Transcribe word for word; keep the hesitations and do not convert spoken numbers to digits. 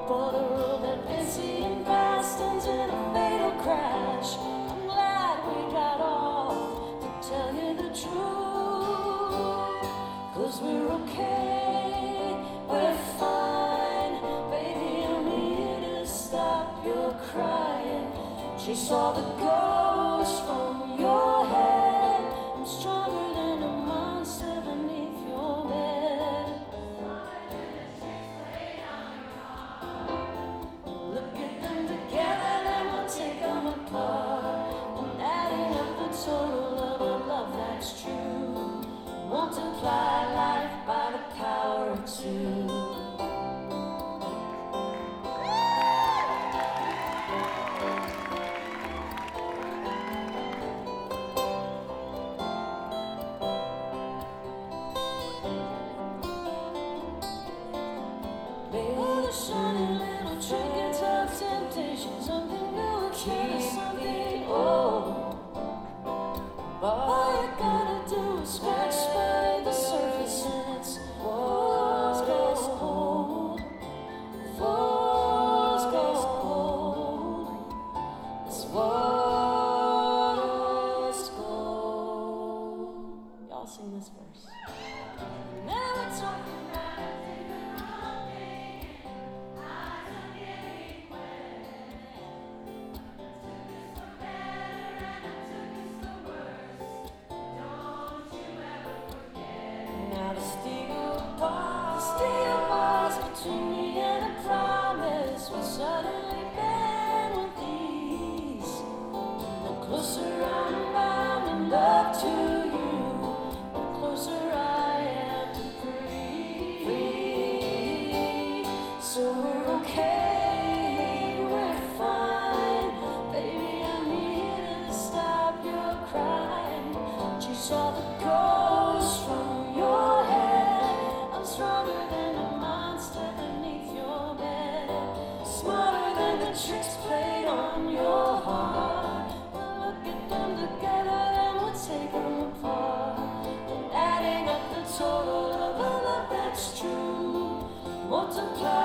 But a road that busy and fast ends in a fatal crash. I'm glad we got off, to tell you the truth. Cause we're okay, we're fine. Baby, I'm here to stop your crying. She saw the ghost from your head. I'm stronger than a monster beneath your bed. Look at them together, then we'll take them apart. And adding up the total of a love that's true. Multiply life by the power of two. Shiny little trinkets of temptation, something new and keep something old. All you gotta do is scratch by the surface and it's walls gold, walls gold, it's water's gold. Y'all sing this verse. Never talking. Steel bars between me and a promise we suddenly bend with ease. The closer I'm bound in love to you, the closer I am to free. free. So we're okay, we're fine. Baby, I'm here to stop your crying. She saw the ghost from your head. Stronger than a monster beneath your bed. Smarter than the tricks played on your heart. We'll look at them together, then we'll take them apart. And adding up the total of a love that's true. Multiply